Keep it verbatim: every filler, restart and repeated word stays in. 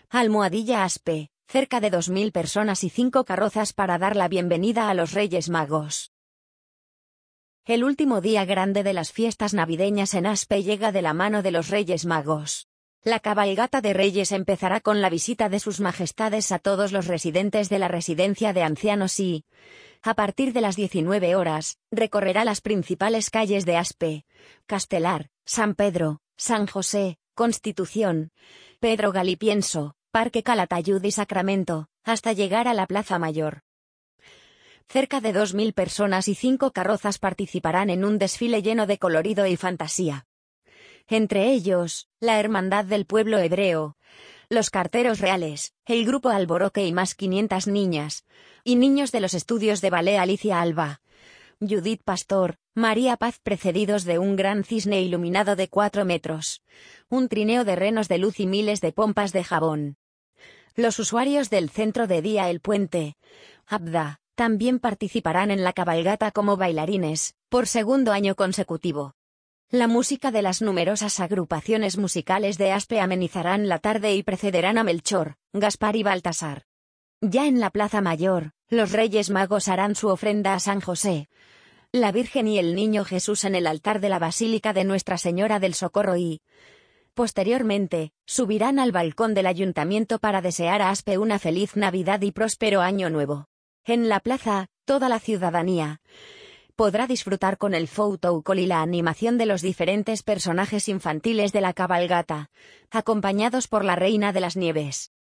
Almohadilla Aspe, cerca de dos mil personas y cinco carrozas para dar la bienvenida a los Reyes Magos. El último día grande de las fiestas navideñas en Aspe llega de la mano de los Reyes Magos. La cabalgata de Reyes empezará con la visita de sus majestades a todos los residentes de la residencia de ancianos y, a partir de las diecinueve horas, recorrerá las principales calles de Aspe: Castelar, San Pedro, San José, Constitución, Pedro Galipienso, Parque Calatayud y Sacramento, hasta llegar a la Plaza Mayor. Cerca de dos mil personas y cinco carrozas participarán en un desfile lleno de colorido y fantasía. Entre ellos, la Hermandad del Pueblo Hebreo, los Carteros Reales, el Grupo Alboroque y más quinientas niñas y niños de los estudios de ballet Alicia Alba, Judith Pastor, María Paz, precedidos de un gran cisne iluminado de cuatro metros, un trineo de renos de luz y miles de pompas de jabón. Los usuarios del centro de día El Puente, Abda, también participarán en la cabalgata como bailarines, por segundo año consecutivo. La música de las numerosas agrupaciones musicales de Aspe amenizarán la tarde y precederán a Melchor, Gaspar y Baltasar. Ya en la Plaza Mayor, los Reyes Magos harán su ofrenda a San José, la Virgen y el Niño Jesús en el altar de la Basílica de Nuestra Señora del Socorro y, posteriormente, subirán al balcón del ayuntamiento para desear a Aspe una feliz Navidad y próspero Año Nuevo. En la plaza, toda la ciudadanía podrá disfrutar con el photo call y la animación de los diferentes personajes infantiles de la cabalgata, acompañados por la Reina de las Nieves.